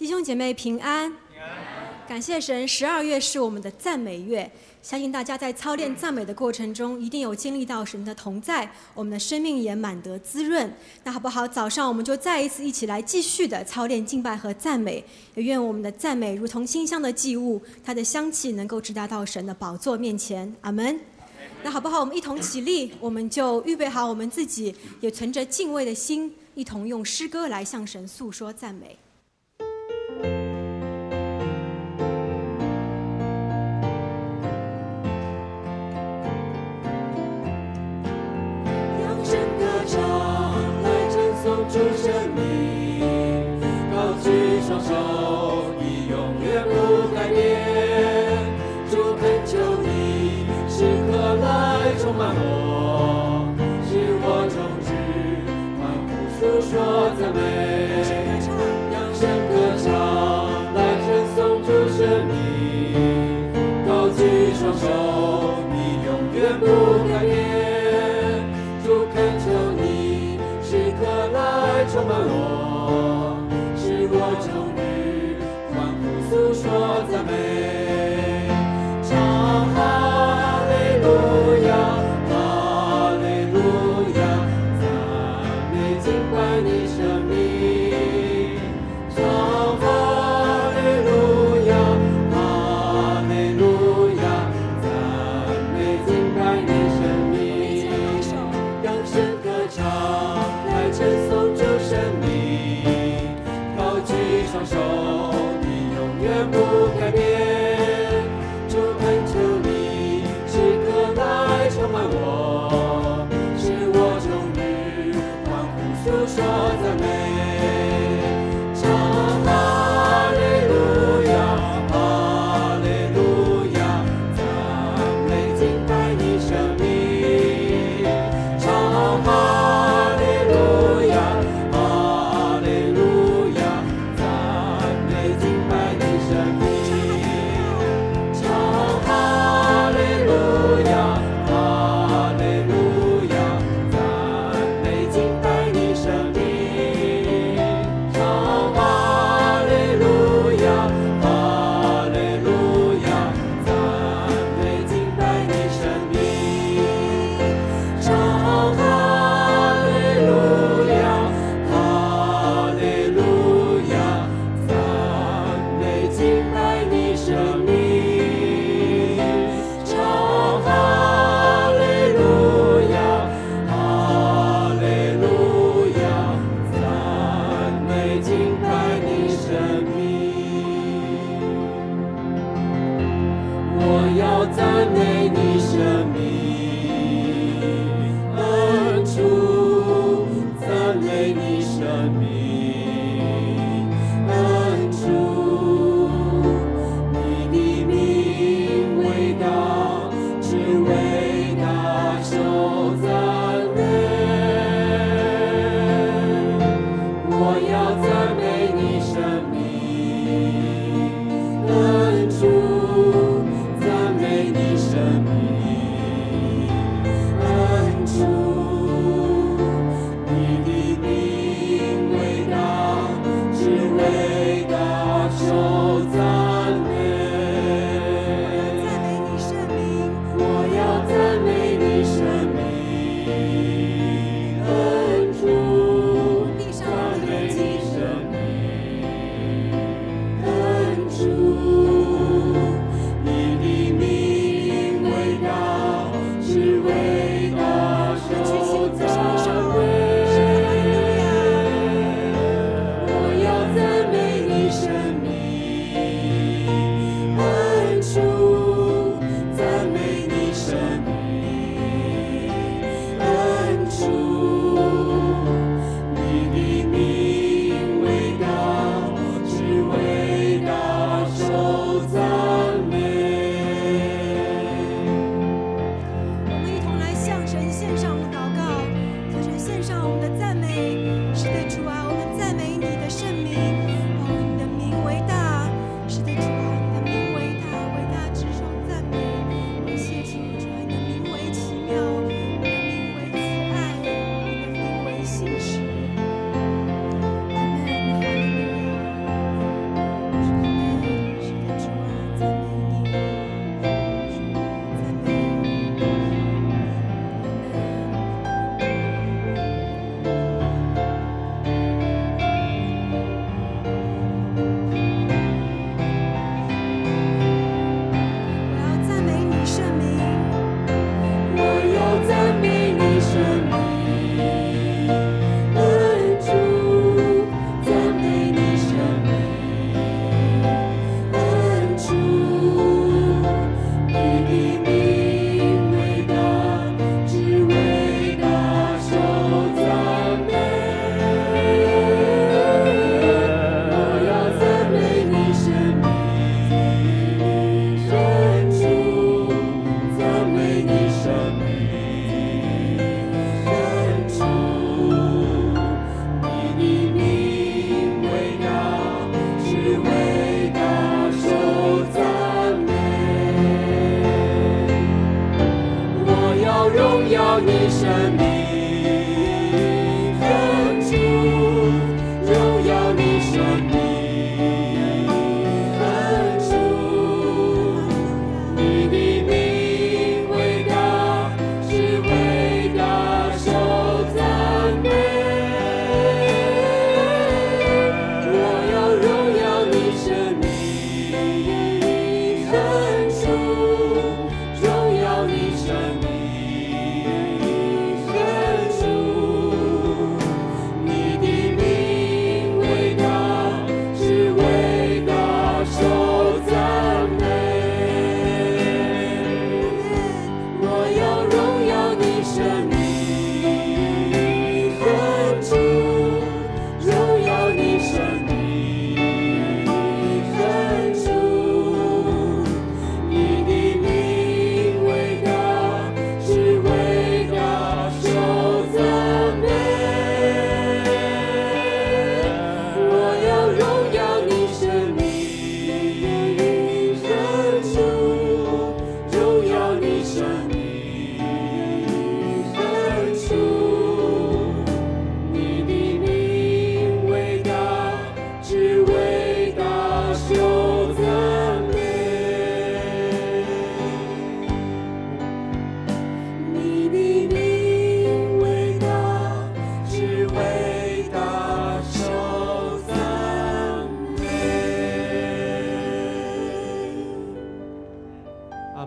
弟兄姐妹平安，感谢神，12月是我们的赞美月。相信大家在操练赞美的过程中，一定有经历到神的同在，我们的生命也满得滋润。那好不好？早上我们就再一次一起来继续的操练敬拜和赞美，也愿我们的赞美如同馨香的祭物，它的香气能够直达到神的宝座面前。阿们。那好不好？我们一同起立，我们就预备好我们自己，也存着敬畏的心，一同用诗歌来向神诉说赞美。 主生命，高举双手，你永远不改变。主恳求你，时刻来充满我，使我终日欢呼诉说赞美。扬声歌唱，来称颂主生命，高举双手，你永远不改变。主恳求你。充满我，使我终日欢呼诉说赞美，唱哈利路亚，哈利路亚，赞美敬拜你生命，唱哈利路亚，哈利路亚，赞美敬拜你生命，扬声歌唱。称颂主生命，高举双手，你永远不改变。主恳求你，时刻来充满我，使我终日欢呼诉说赞美，唱哈利路亚，哈利路亚，赞美敬拜你生命，唱哈。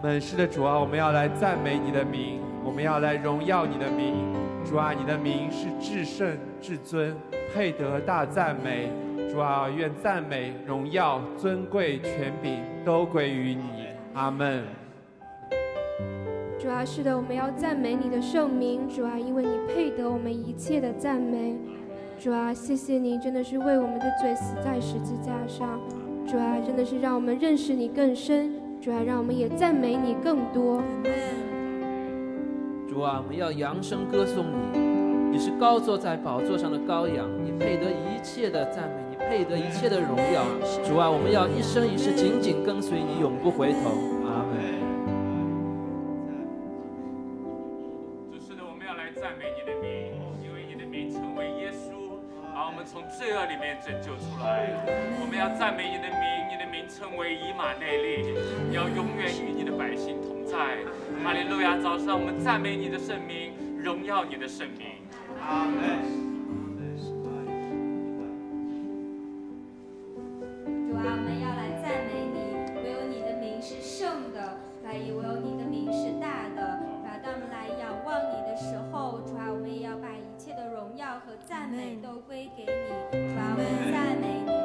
们。是的，主啊，我们要来赞美你的名，我们要来荣耀你的名。主啊，你的名是至圣至尊，配得大赞美。主啊，愿赞美、荣耀、尊贵、权柄都归于你。阿们。 主啊，是的，我们要赞美你的圣名。主啊，因为你配得我们一切的赞美。主啊，谢谢你，真的是为我们的罪死在十字架上。主啊，真的是让我们认识你更深。主啊，让我们也赞美你更多。 主啊，我们要扬声歌颂你，你是高坐在宝座上的羔羊，你配得一切的赞美，你配得一切的荣耀。主啊，我们要一生一世紧紧跟随你，永不回头。阿门。 是的，我们要来赞美你的名，因为你的名成为耶稣，把我们从罪恶里面拯救出来。我们要赞美你的名，你的名称为以马内利，要永远与你的百姓同在。哈利路亚！早上我们赞美你的圣名，荣耀你的圣名。阿门。 主啊，我们要来赞美你，唯有你的名是圣的，来也唯有你的名是大的。当我们来仰望你的时候，主啊，我们也要把一切的荣耀和赞美都归给你。主啊，我们赞美你。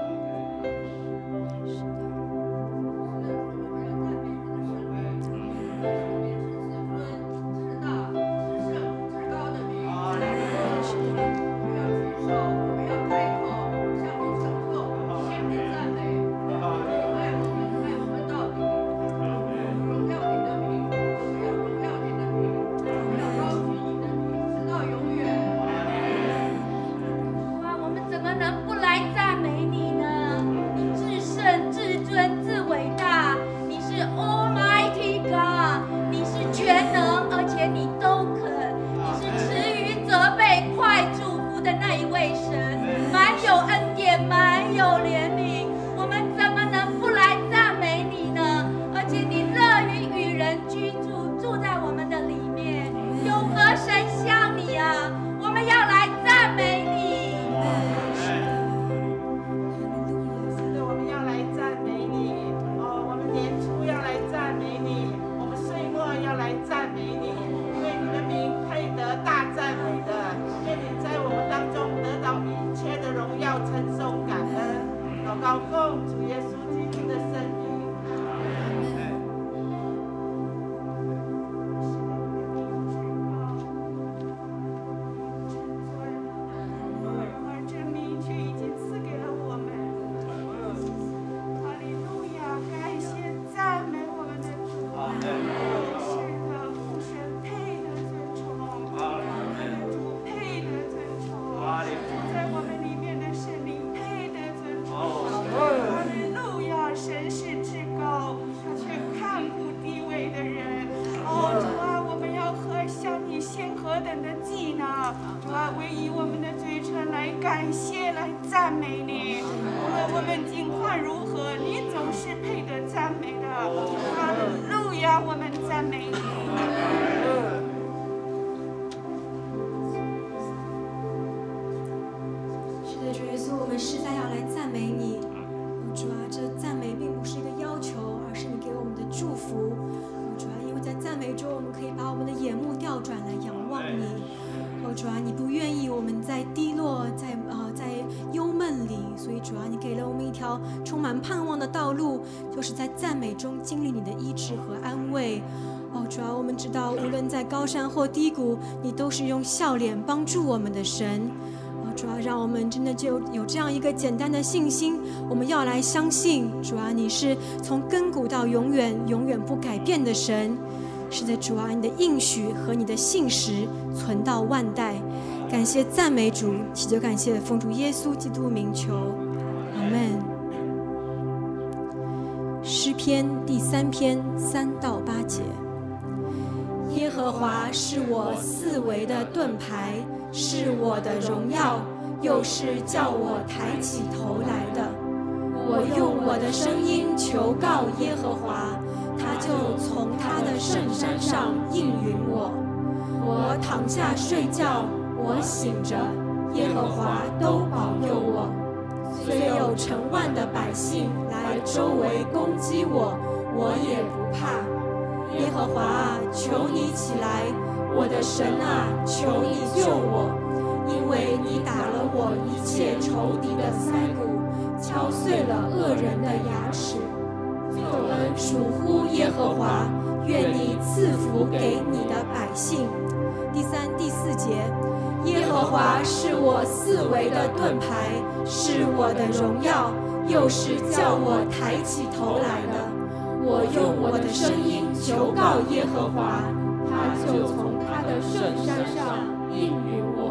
充满盼望的道路，就是在赞美中经历你的医治和安慰。主啊，我们知道，无论在高山或低谷，你都是用笑脸帮助我们的神。主啊，让我们真的就有这样一个简单的信心，我们要来相信，主啊，你是从亘古到永远、永远不改变的神。是的，主啊，你的应许和你的信实存到万代。感谢赞美主，祈求感谢奉主耶稣基督名求，阿们。诗篇第3篇3到8节。耶和华是我四围的盾牌，是我的荣耀，又是叫我抬起头来的。我用我的声音求告耶和华，他就从他的圣山上应允我。我躺下睡觉，我醒着，耶和华都保佑我。虽有成万的百姓来周围攻击我，我也不怕， 耶和华啊，求你起来，我的神啊，求你救我，因为你打了我一切仇敌的腮骨，敲碎了恶人的牙齿。救恩属乎耶和华，愿你赐福给你的百姓。第3、第4节，耶和华是我四围的盾牌，是我的荣耀，又是叫我抬起头来的。我用我的声音求告耶和华，他就从他的圣山上应允我。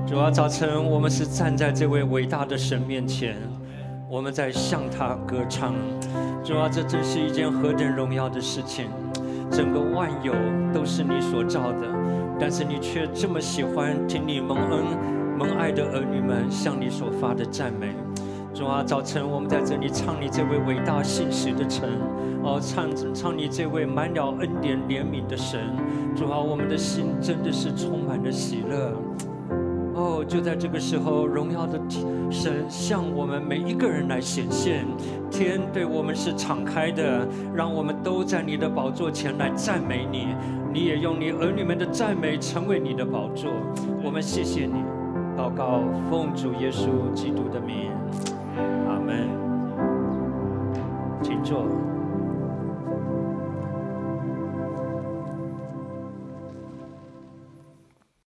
主啊，早晨我们是站在这位伟大的神面前，我们在向他歌唱。主啊，这真是一件何等荣耀的事情！整个万有都是你所造的，但是你却这么喜欢听你蒙恩、蒙爱的儿女们向你所发的赞美。主啊，早晨我们在这里唱你这位伟大信实的神，唱你这位满了恩典怜悯的神。主啊，我们的心真的是充满了喜乐。就在这个时候，荣耀的神向我们每一个人来显现，天对我们是敞开的，让我们都在你的宝座前来赞美你。你也用你儿女们的赞美成为你的宝座。我们谢谢你，祷告奉主耶稣基督的名，阿们。请坐。